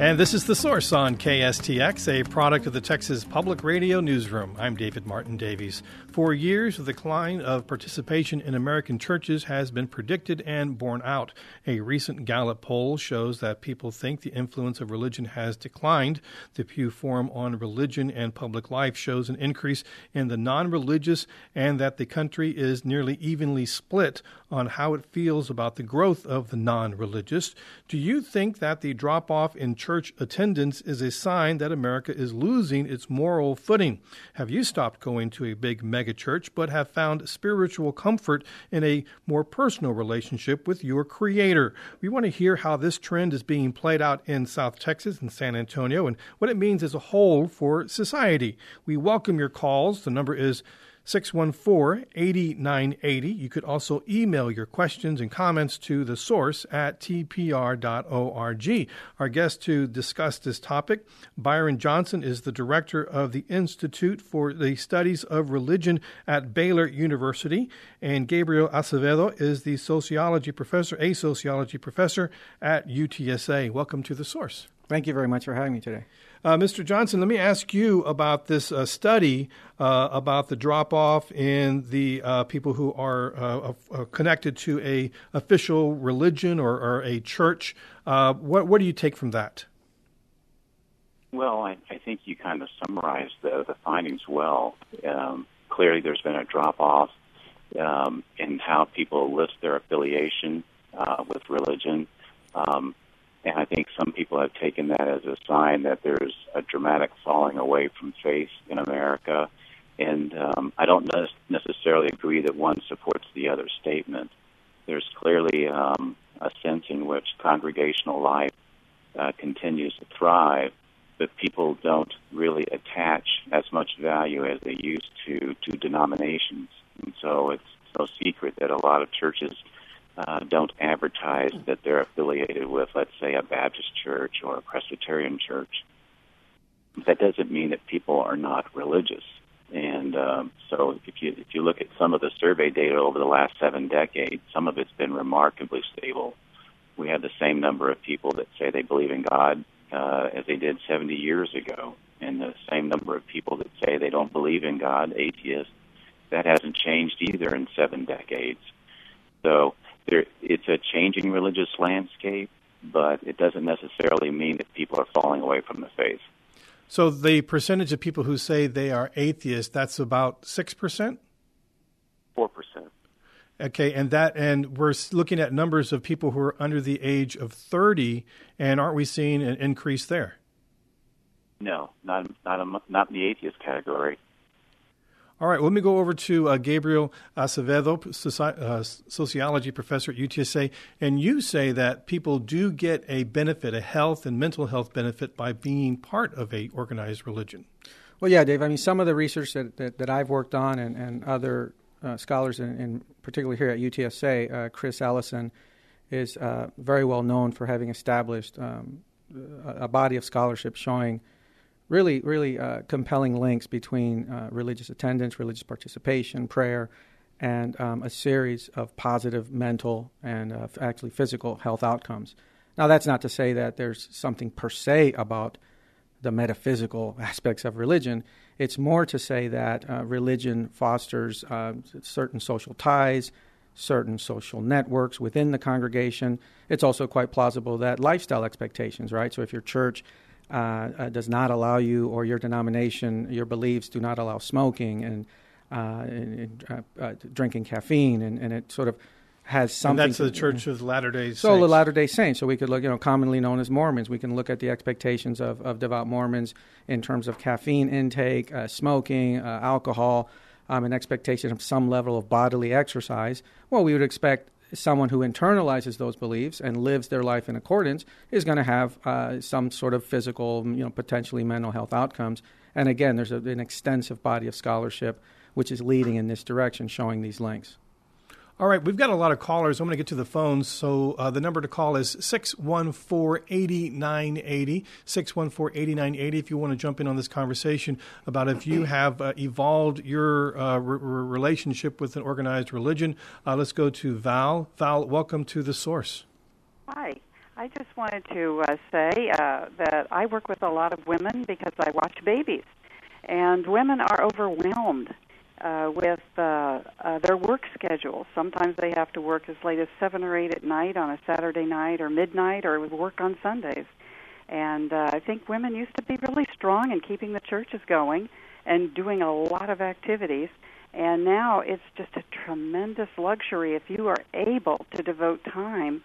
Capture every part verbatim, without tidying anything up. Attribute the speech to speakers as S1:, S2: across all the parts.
S1: And this is The Source on K S T X, a product of the Texas Public Radio Newsroom. I'm David Martin Davies. For years, the decline of participation in American churches has been predicted and borne out. A recent Gallup poll shows that people think the influence of religion has declined. The Pew Forum on Religion and Public Life shows an increase in the non-religious and that the country is nearly evenly split on how it feels about the growth of the non-religious. Do you think that the drop-off in church attendance is a sign that America is losing its moral footing? Have you stopped going to a big megachurch but have found spiritual comfort in a more personal relationship with your Creator? We want to hear how this trend is being played out in South Texas and San Antonio and what it means as a whole for society. We welcome your calls. The number is six one four, eight nine eight zero. You could also email your questions and comments to the source at t p r dot org. Our guest to discuss this topic, Byron Johnson, is the director of the Institute for the Studies of Religion at Baylor University, and Gabriel Acevedo is the sociology professor, a sociology professor at U T S A. Welcome to the source.
S2: Thank you very much for having me today.
S1: Uh, Mister Johnson, let me ask you about this uh, study uh, about the drop-off in the uh, people who are uh, uh, connected to a official religion or, or a church. Uh, what, what do you take from that?
S3: Well, I, I think you kind of summarized the, the findings well. Um, clearly, there's been a drop-off um, in how people list their affiliation uh, with religion. Um, And I think some people have taken that as a sign that there's a dramatic falling away from faith in America. And um, I don't necessarily agree that one supports the other statement. There's clearly um, a sense in which congregational life uh, continues to thrive, but people don't really attach as much value as they used to to denominations. And so it's no secret that a lot of churches Uh, don't advertise that they're affiliated with, let's say, a Baptist church or a Presbyterian church. That doesn't mean that people are not religious. And um, so if you if you look at some of the survey data over the last seven decades, some of it's been remarkably stable. We have the same number of people that say they believe in God uh, as they did seventy years ago, and the same number of people that say they don't believe in God, atheists. That hasn't changed either in seven decades. So There, it's a changing religious landscape, but it doesn't necessarily mean that people are falling away from the faith.
S1: So the percentage of people who say they are atheists, that's about six percent?
S3: four percent.
S1: Okay, and that, and we're looking at numbers of people who are under the age of thirty, and aren't we seeing an increase there?
S3: No, not, not, a, not in the atheist category.
S1: All right, let me go over to uh, Gabriel Acevedo, soci- uh, sociology professor at U T S A, and you say that people do get a benefit, a health and mental health benefit by being part of a organized religion.
S2: Well, yeah, Dave, I mean, some of the research that, that, that I've worked on and, and other uh, scholars, in, in particularly here at U T S A, uh, Chris Allison is uh, very well known for having established um, a, a body of scholarship showing really, really uh, compelling links between uh, religious attendance, religious participation, prayer, and um, a series of positive mental and uh, actually physical health outcomes. Now, that's not to say that there's something per se about the metaphysical aspects of religion. It's more to say that uh, religion fosters uh, certain social ties, certain social networks within the congregation. It's also quite plausible that lifestyle expectations, right? So if your church Uh, uh, does not allow you, or your denomination, your beliefs do not allow smoking and, uh, and uh, uh, drinking caffeine, and, and it sort of has something.
S1: And that's
S2: to,
S1: the Church of Latter-day Saints.
S2: So the Latter-day Saints. So we could look, you know, commonly known as Mormons. We can look at the expectations of, of devout Mormons in terms of caffeine intake, uh, smoking, uh, alcohol, um, an expectation of some level of bodily exercise. Well, we would expect someone who internalizes those beliefs and lives their life in accordance is going to have uh, some sort of physical, you know, potentially mental health outcomes. And again, there's a, an extensive body of scholarship which is leading in this direction, showing these links.
S1: All right, we've got a lot of callers. I'm going to get to the phones. So uh, the number to call is six one four, eight nine eight zero, six one four, eight nine eight zero if you want to jump in on this conversation about if you have uh, evolved your uh, re- relationship with an organized religion. Uh, let's go to Val. Val, welcome to The Source.
S4: Hi. I just wanted to uh, say uh, that I work with a lot of women because I watch babies, and women are overwhelmed uh, with uh, uh, their work schedule. Sometimes they have to work as late as seven or eight at night on a Saturday night or midnight, or work on Sundays. And uh, I think women used to be really strong in keeping the churches going and doing a lot of activities. And now it's just a tremendous luxury if you are able to devote time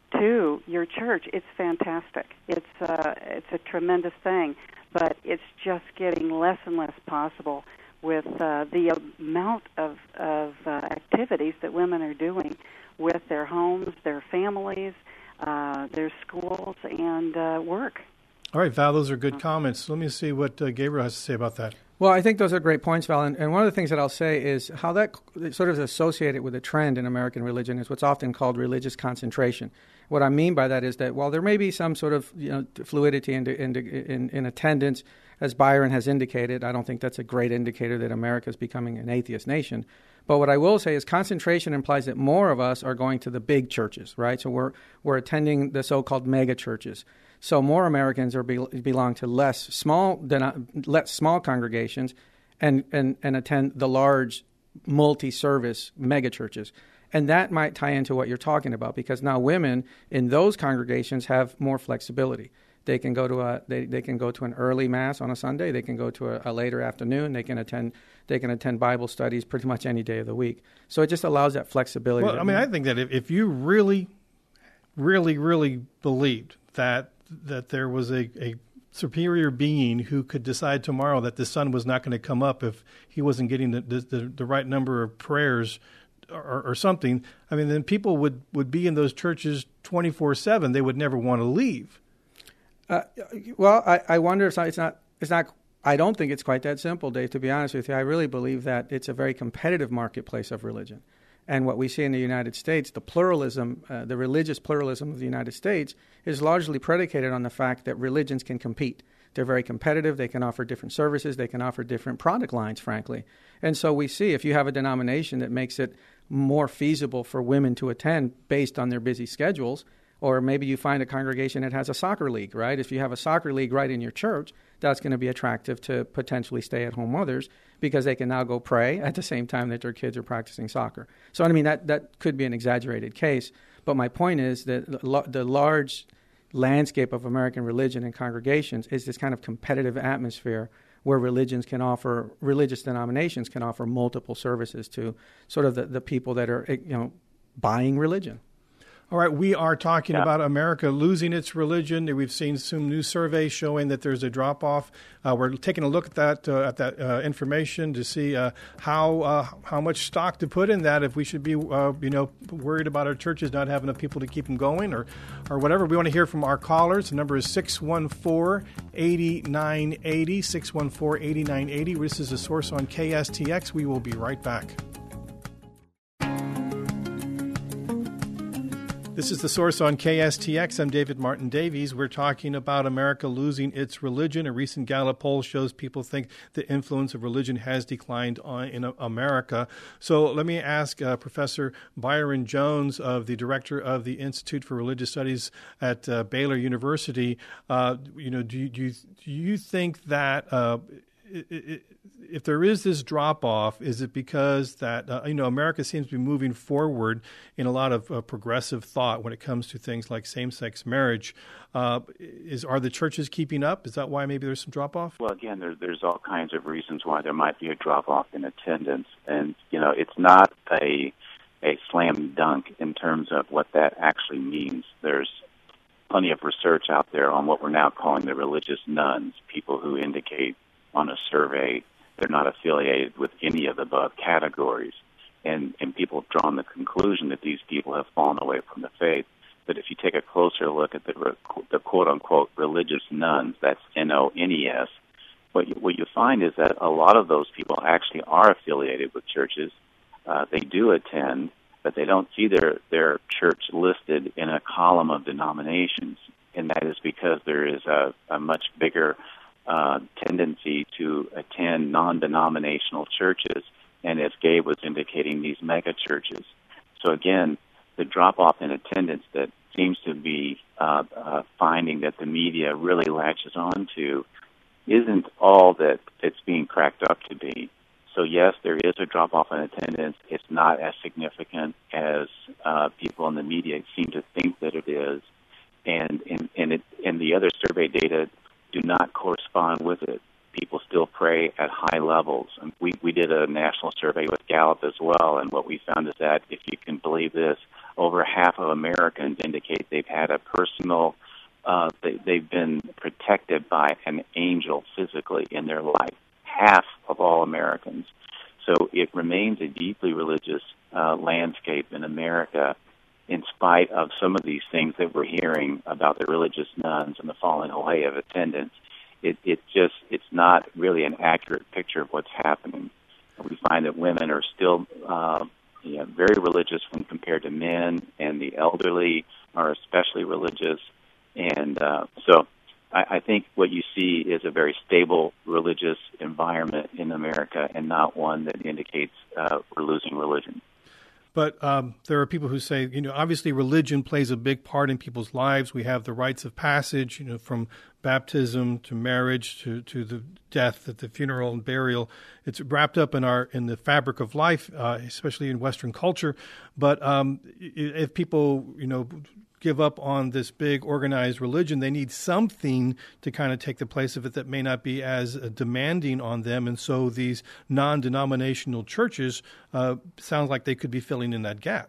S4: to your church. It's fantastic. It's uh, it's a tremendous thing, but it's just getting less and less possible with uh, the amount of of uh, activities that women are doing with their homes, their families, uh, their schools, and uh, work.
S1: All right, Val, those are good comments. Let me see what uh, Gabriel has to say about that.
S2: Well, I think those are great points, Val. And, and one of the things that I'll say is how that sort of is associated with a trend in American religion is what's often called religious concentration. What I mean by that is that while there may be some sort of you know fluidity in, in, in, in attendance, as Byron has indicated, I don't think that's a great indicator that America is becoming an atheist nation. But what I will say is concentration implies that more of us are going to the big churches, right? So we're we're attending the so-called mega churches. So more Americans are be, belong to less small less small congregations and, and, and attend the large multi-service mega churches. And that might tie into what you're talking about, because now women in those congregations have more flexibility. They can go to a they, they can go to an early mass on a Sunday. They can go to a, a later afternoon. They can attend they can attend Bible studies pretty much any day of the week. So it just allows that flexibility.
S1: Well, I mean, I think that if, if you really, really, really believed that that there was a, a superior being who could decide tomorrow that the sun was not going to come up if he wasn't getting the the, the right number of prayers or, or something, I mean, then people would, would be in those churches twenty-four seven. They would never want to leave.
S2: Uh, well, I, I wonder if it's not, it's not, I don't think it's quite that simple, Dave, to be honest with you. I really believe that it's a very competitive marketplace of religion. And what we see in the United States, the pluralism, uh, the religious pluralism of the United States is largely predicated on the fact that religions can compete. They're very competitive. They can offer different services. They can offer different product lines, frankly. And so we see if you have a denomination that makes it more feasible for women to attend based on their busy schedules, or maybe you find a congregation that has a soccer league, right? If you have a soccer league right in your church, that's going to be attractive to potentially stay-at-home mothers because they can now go pray at the same time that their kids are practicing soccer. So, I mean, that, that could be an exaggerated case. But my point is that the large landscape of American religion and congregations is this kind of competitive atmosphere where religions can offer, religious denominations can offer multiple services to sort of the, the people that are, you know, buying religion.
S1: All right, we are talking
S3: yeah.
S1: about America losing its religion. We've seen some new surveys showing that there's a drop-off. Uh, we're taking a look at that uh, at that uh, information to see uh, how uh, how much stock to put in that. If we should be uh, you know worried about our churches not having enough people to keep them going, or or whatever. We want to hear from our callers. The number is six one four, eight nine eight zero, six one four, eight nine eight zero. This is a Source on K S T X. We will be right back. This is The Source on K S T X. I'm David Martin Davies. We're talking about America losing its religion. A recent Gallup poll shows people think the influence of religion has declined on, in America. So let me ask uh, Professor Byron Jones, of the director of the Institute for Religious Studies at uh, Baylor University. Uh, you know, do you, do you, do you think that uh, it, it, if there is this drop-off, is it because that, uh, you know, America seems to be moving forward in a lot of uh, progressive thought when it comes to things like same-sex marriage? Uh, is Are the churches keeping up? Is that why maybe there's some drop-off?
S3: Well, again, there, there's all kinds of reasons why there might be a drop-off in attendance. And, you know, it's not a, a slam dunk in terms of what that actually means. There's plenty of research out there on what we're now calling the religious nuns, people who indicate on a survey they're not affiliated with any of the above categories. And, and people have drawn the conclusion that these people have fallen away from the faith. But if you take a closer look at the, the quote-unquote religious nuns, that's N O N E S, what you, what you find is that a lot of those people actually are affiliated with churches. Uh, they do attend, but they don't see their, their church listed in a column of denominations. And that is because there is a, a much bigger Uh, tendency to attend non-denominational churches, and as Gabe was indicating, these mega churches. So again, the drop-off in attendance that seems to be uh, uh, finding that the media really latches on to isn't all that it's being cracked up to be. So yes, there is a drop-off in attendance. It's not as significant as uh, people in the media seem to think that it is, and and and, it, and the other survey data do not correspond with it. People still pray at high levels. And we, we did a national survey with Gallup as well, and what we found is that, if you can believe this, over half of Americans indicate they've had a personal, uh, they, they've been protected by an angel physically in their life. Half of all Americans. So it remains a deeply religious uh, landscape in America, in spite of some of these things that we're hearing about the religious nuns and the falling away of attendance. It, it just, it's not really an accurate picture of what's happening. We find that women are still uh, you know, very religious when compared to men, and the elderly are especially religious. And uh, so I, I think what you see is a very stable religious environment in America, and not one that indicates uh, we're losing religion.
S1: But um, there are people who say, you know, obviously religion plays a big part in people's lives. We have the rites of passage, you know, from baptism to marriage to, to the death, at the funeral and burial. It's wrapped up in our in the fabric of life, uh, especially in Western culture. But um, if people, you know, give up on this big organized religion, they need something to kind of take the place of it that may not be as uh, demanding on them. And so these non-denominational churches uh, sound like they could be filling in that gap.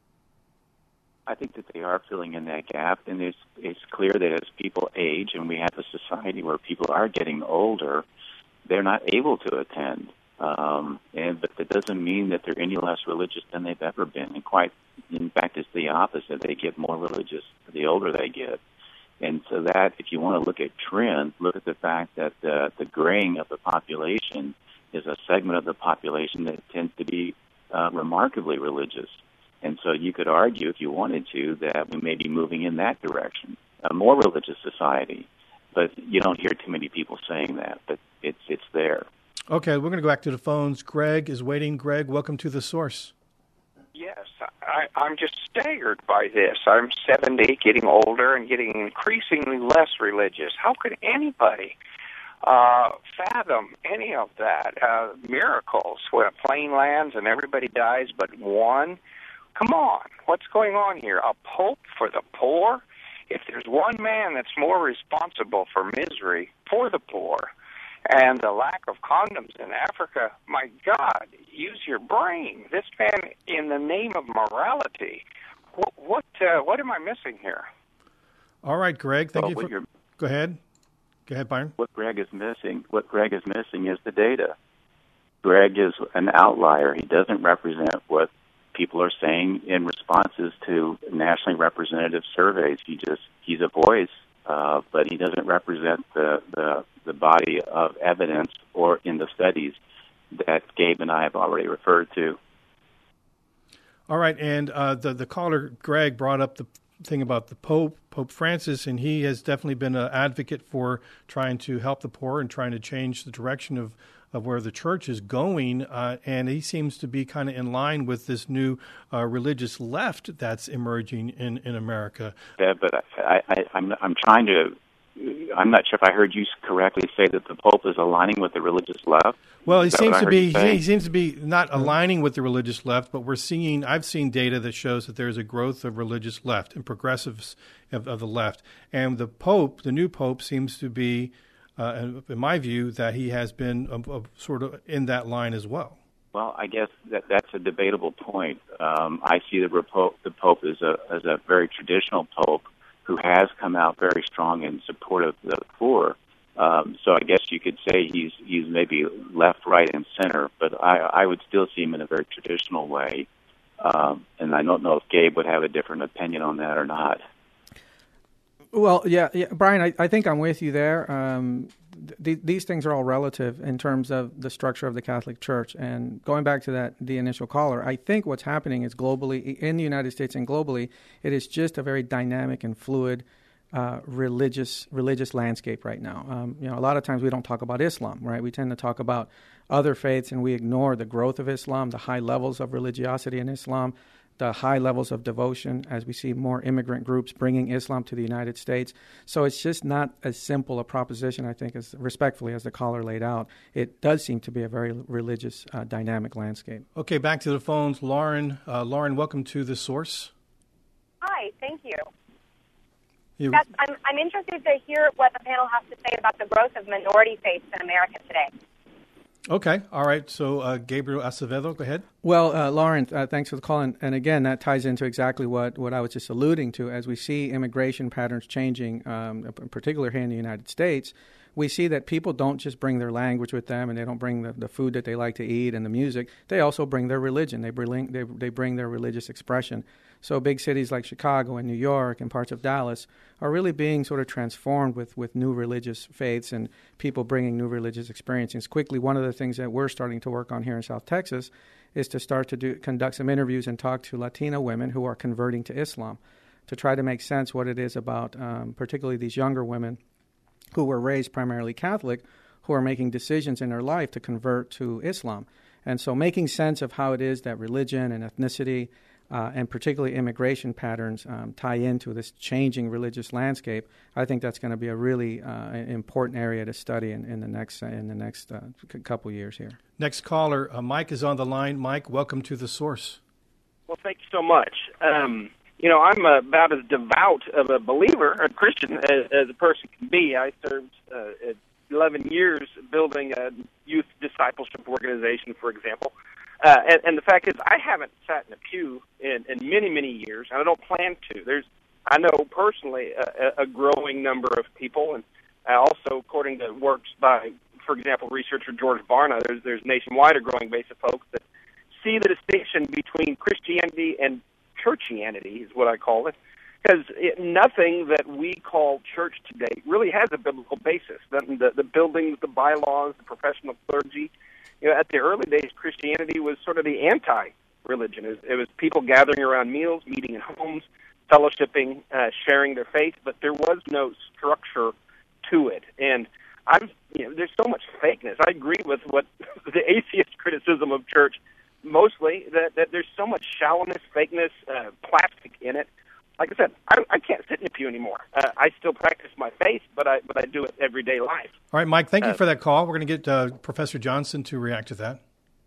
S3: I think that they are filling in that gap, and it's, it's clear that as people age and we have a society where people are getting older, they're not able to attend. Um, and but that doesn't mean that they're any less religious than they've ever been. And quite, in fact, it's the opposite. They get more religious the older they get. And so that, if you want to look at trends, look at the fact that the, the graying of the population is a segment of the population that tends to be uh, remarkably religious. And so you could argue, if you wanted to, that we may be moving in that direction, a more religious society. But you don't hear too many people saying that, but it's it's there.
S1: Okay, we're going to go back to the phones. Greg is waiting. Greg, welcome to The Source.
S5: Yes, I, I'm just staggered by this. I'm seventy, getting older, and getting increasingly less religious. How could anybody uh, fathom any of that? Uh, miracles, when a plane lands and everybody dies but one? Come on, what's going on here? A pope for the poor? If there's one man that's more responsible for misery for the poor and the lack of condoms in Africa, my God, use your brain. This man, in the name of morality, what what, uh, what am I missing here?
S1: All right, Greg, thank
S3: well,
S1: you for... Go ahead. Go ahead, Byron.
S3: What Greg is missing, what Greg is missing is the data. Greg is an outlier. He doesn't represent what people are saying in responses to nationally representative surveys. He just, he's a voice, uh, but he doesn't represent the, the the body of evidence or in the studies that Gabe and I have already referred to.
S1: All right, and uh, the, the caller, Greg, brought up the thing about the Pope, Pope Francis, and he has definitely been an advocate for trying to help the poor and trying to change the direction of, of where the church is going, uh, and he seems to be kind of in line with this new uh, religious left that's emerging in, in America.
S3: Yeah, but I, I, I'm, I'm trying to I'm not sure if I heard you correctly say that the Pope is aligning with the religious left.
S1: Well, he seems to be he seems to be not aligning with the religious left, but we're seeing I've seen data that shows that there's a growth of religious left and progressives of, of the left. And the Pope, the new Pope, seems to be, uh, in my view, that he has been a, a sort of in that line as well.
S3: Well, I guess that that's a debatable point. Um, I see the, Repo- the Pope as a as a very traditional Pope who has come out very strong in support of the poor. Um, so I guess you could say he's he's maybe left, right, and center, but I, I would still see him in a very traditional way. Um, and I don't know if Gabe would have a different opinion on that or not.
S2: Well, yeah, yeah Brian, I, I think I'm with you there. Um, th- these things are all relative in terms of the structure of the Catholic Church. And going back to that, the initial caller, I think what's happening is globally, in the United States and globally, it is just a very dynamic and fluid uh, religious religious landscape right now. Um, you know, a lot of times we don't talk about Islam, right? We tend to talk about other faiths, and we ignore the growth of Islam, the high levels of religiosity in Islam, the high levels of devotion as we see more immigrant groups bringing Islam to the United States. So it's just not as simple a proposition, I think, as respectfully as the caller laid out. It does seem to be a very religious, uh, dynamic landscape.
S1: Okay, back to the phones. Lauren, uh, Lauren, welcome to The Source.
S6: Hi, thank you.
S1: you
S6: Yes, I'm, I'm interested to hear what the panel has to say about the growth of minority faiths in America today.
S1: Okay, all right. So, uh, Gabriel Acevedo, go ahead.
S2: Well, uh, Lauren, uh, thanks for the call. And, and again, that ties into exactly what, what I was just alluding to. As we see immigration patterns changing, um, in particular here in the United States, we see that people don't just bring their language with them, and they don't bring the, the food that they like to eat and the music. They also bring their religion. They bring, they, they bring their religious expression. So big cities like Chicago and New York and parts of Dallas are really being sort of transformed with, with new religious faiths and people bringing new religious experiences. Quickly, one of the things that we're starting to work on here in South Texas is to start to do conduct some interviews and talk to Latina women who are converting to Islam to try to make sense what it is about um, particularly these younger women who were raised primarily Catholic, who are making decisions in their life to convert to Islam. And so making sense of how it is that religion and ethnicity uh, and particularly immigration patterns um, tie into this changing religious landscape, I think that's going to be a really uh, important area to study in, in the next uh, in the next uh, c- couple years here.
S1: Next caller, uh, Mike is on the line. Mike, welcome to The Source.
S7: Well, thank you so much. Um, you know, I'm about as devout of a believer, a Christian, as, as a person can be. I served uh, eleven years building a youth discipleship organization, for example. Uh, and, and the fact is, I haven't sat in a pew in, in many, many years, and I don't plan to. There's, I know personally a, a growing number of people, and also according to works by, for example, researcher George Barna, there's, there's nationwide a growing base of folks that see the distinction between Christianity and churchianity, is what I call it, because nothing that we call church today really has a biblical basis. The, the, the buildings, the bylaws, the professional clergy. You know, at the early days, Christianity was sort of the anti-religion. It was, it was people gathering around meals, meeting in homes, fellowshipping, uh, sharing their faith, but there was no structure to it. And I'm, you know, there's so much fakeness. I agree with what the atheist criticism of church, mostly, that, that there's so much shallowness, fakeness, uh, plastic in it. Like I said, I, I can't sit in a pew anymore. Uh, I still practice my faith, but I but I do it everyday life.
S1: All right, Mike, thank you
S7: uh,
S1: for that call. We're going to get uh, Professor Johnson to react to that.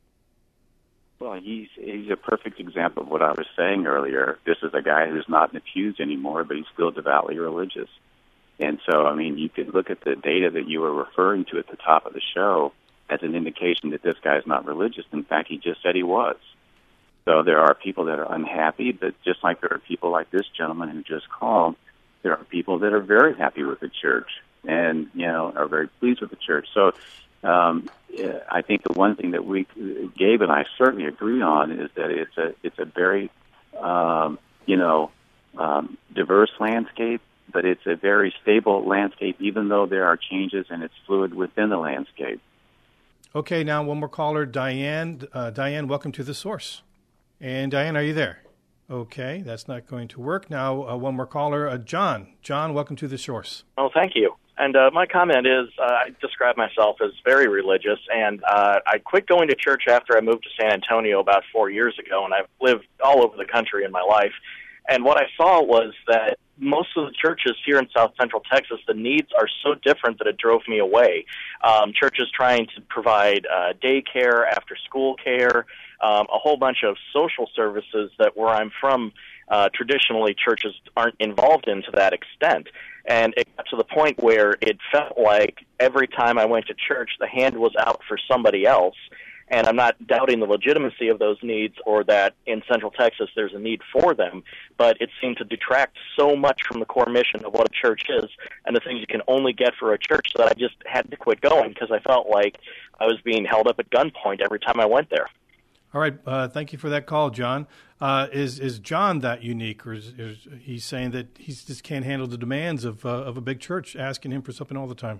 S3: Well, he's he's a perfect example of what I was saying earlier. This is a guy who's not in the pews anymore, but he's still devoutly religious. And so, I mean, you could look at the data that you were referring to at the top of the show as an indication that this guy is not religious. In fact, he just said he was. So there are people that are unhappy, but just like there are people like this gentleman who just called, there are people that are very happy with the church and, you know, are very pleased with the church. So um, I think the one thing that we, Gabe and I certainly agree on is that it's a it's a very, um, you know, um, diverse landscape, but it's a very stable landscape, even though there are changes and it's fluid within the landscape.
S1: Okay, now one more caller, Diane. Uh, Diane, welcome to The Source. And Diane, are you there? Okay, that's not going to work. Now, uh, one more caller, uh, John. John, welcome to The Source.
S8: Oh, thank you. And uh, my comment is, uh, I describe myself as very religious, and uh, I quit going to church after I moved to San Antonio about four years ago, and I've lived all over the country in my life. And what I saw was that most of the churches here in South Central Texas, the needs are so different that it drove me away. Um, churches trying to provide uh, daycare, after-school care, um, a whole bunch of social services that where I'm from, uh, traditionally churches aren't involved in to that extent. And it got to the point where it felt like every time I went to church, the hand was out for somebody else. And I'm not doubting the legitimacy of those needs or that in Central Texas there's a need for them, but it seemed to detract so much from the core mission of what a church is and the things you can only get for a church that I just had to quit going because I felt like I was being held up at gunpoint every time I went there.
S1: All right, uh, thank you for that call, John. Uh, is is John that unique, or is, is he saying that he just can't handle the demands of uh, of a big church asking him for something all the time?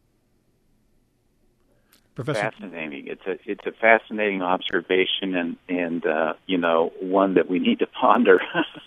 S1: Professor?
S3: Fascinating. It's a it's a fascinating observation, and and uh, you know, one that we need to ponder.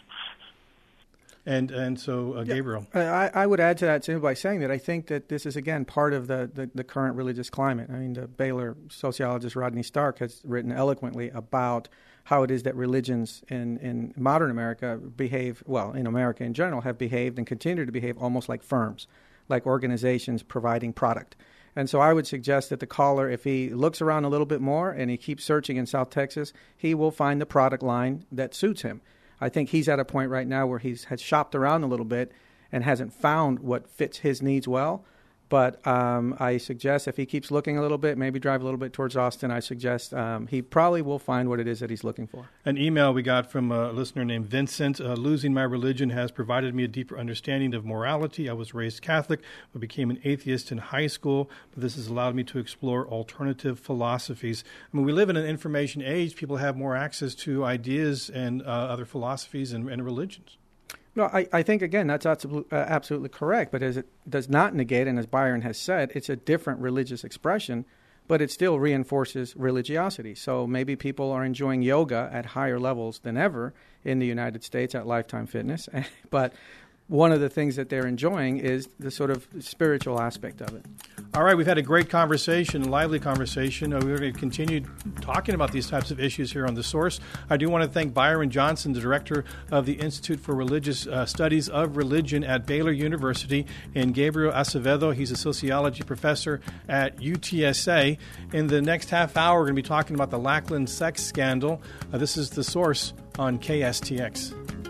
S1: and and so, uh, Gabriel,
S2: I, I would add to that too by saying that I think that this is again part of the, the, the current religious climate. I mean, the Baylor sociologist Rodney Stark has written eloquently about how it is that religions in, in modern America behave, well, in America in general, have behaved and continue to behave almost like firms, like organizations providing product. And so I would suggest that the caller, if he looks around a little bit more and he keeps searching in South Texas, he will find the product line that suits him. I think he's at a point right now where he's has shopped around a little bit and hasn't found what fits his needs well. But um, I suggest if he keeps looking a little bit, maybe drive a little bit towards Austin, I suggest um, he probably will find what it is that he's looking for.
S1: An email we got from a listener named Vincent. Uh, Losing my religion has provided me a deeper understanding of morality. I was raised Catholic, but became an atheist in high school. But this has allowed me to explore alternative philosophies. I mean, we live in an information age. People have more access to ideas and uh, other philosophies and, and religions.
S2: No, I, I think, again, that's absolutely, uh, absolutely correct. But as it does not negate, and as Byron has said, it's a different religious expression, but it still reinforces religiosity. So maybe people are enjoying yoga at higher levels than ever in the United States at Lifetime Fitness. But one of the things that they're enjoying is the sort of spiritual aspect of it.
S1: All right, we've had a great conversation, a lively conversation. Uh, we're going to continue talking about these types of issues here on The Source. I do want to thank Byron Johnson, the director of the Institute for Religious uh, Studies of Religion at Baylor University, and Gabriel Acevedo. He's a sociology professor at U T S A. In the next half hour, we're going to be talking about the Lackland sex scandal. Uh, this is The Source on K S T X.